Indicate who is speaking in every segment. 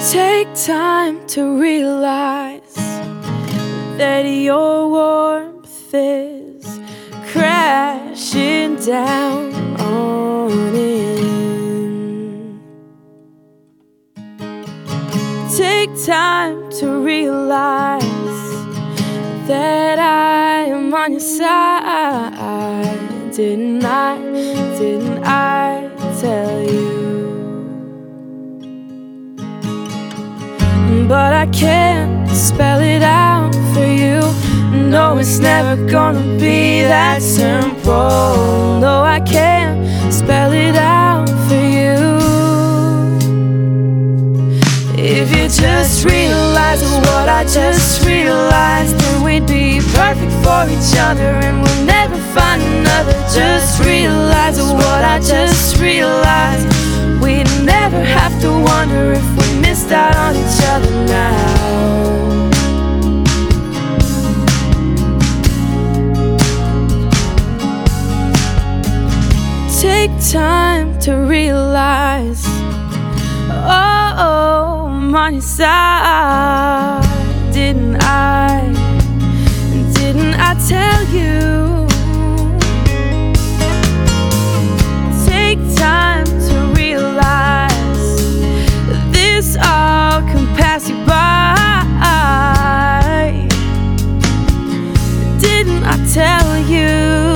Speaker 1: Take time to realize that your warmth is crashing down on in. Take time to realize that I am on your side. Didn't I tell you? But I can't spell it out for you. No, it's never gonna be that simple. No, I can't spell it out for you. If you just realize what I just realized, then we'd be perfect for each other and we'll never find another. Just realize what I just realized. We'd never have to wonder if we missed out on each other now. Take time to realize, oh, I'm on your side. Didn't I tell you? Take time to realize this all can pass you by. Didn't I tell you?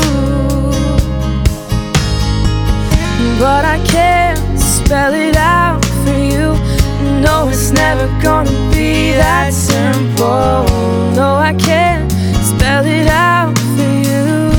Speaker 1: But I can't spell it out for you. No, it's never gonna be that simple. No, I can't spell it out for you.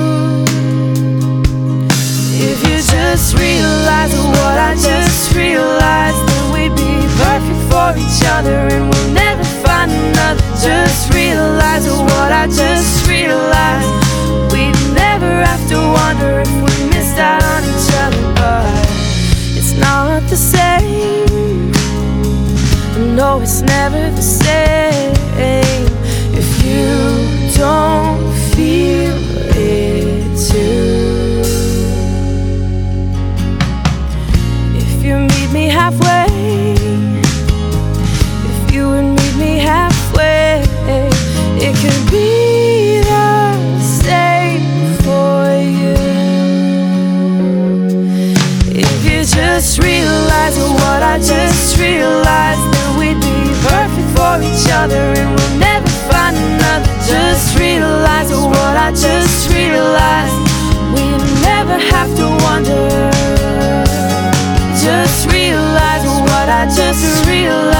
Speaker 1: If you just realize what I just realized, then we'd be perfect for each other and we'll never find another. Just realize what I just realized. We'd never have to wonder if we missed out on each other. But it's not the same. No, it's never the same if you don't feel it too. If you meet me halfway, if you would meet me halfway, it could be the same for you. If you just realize what I just realized, then we'd be perfect for each other and we'll never find another. Just realize what I just realized. We'd never have to wonder. Just realize what I just realized.